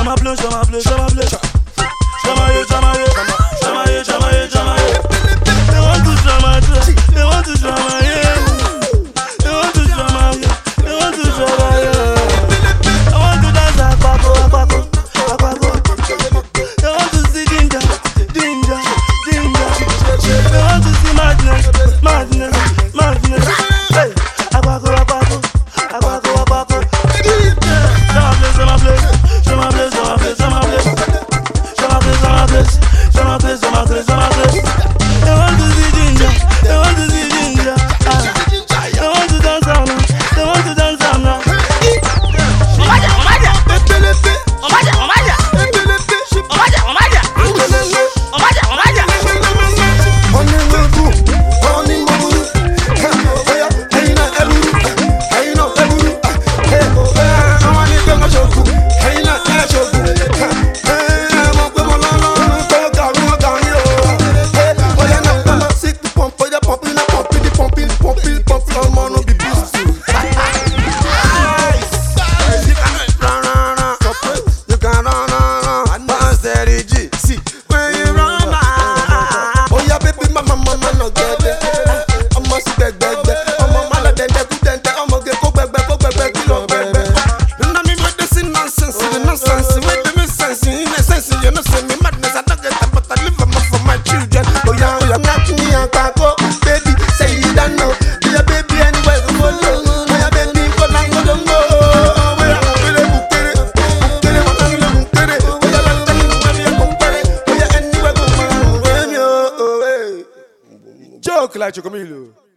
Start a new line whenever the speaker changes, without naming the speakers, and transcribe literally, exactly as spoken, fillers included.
Chama bleu, chama bleu, chama bleu. Chama yo, chama yo, chama yo, chama yo, chama yo. They want to chama yo, they want to chama yo. They want to chama yo, they want to chama yo. I want to dance akpako, akpako, akpako. They want to see ginger, ginger, ginger. They want to see madness, madness, madness. Hey, akpako, akpako, akpako, akpako. Chama bleu, chama bleu, chama bleu, chama bleu, chama bleu. Chama bleu, chama bleu, chama bleu, chama bleu, chama bleu. They want to see ginger, they want to see ginger. Ah, they want to dance now, they want to dance now.
Omaja, omaja, omaja, omaja, omaja, omaja, omaja, omaja.
Joke like Chocomilo.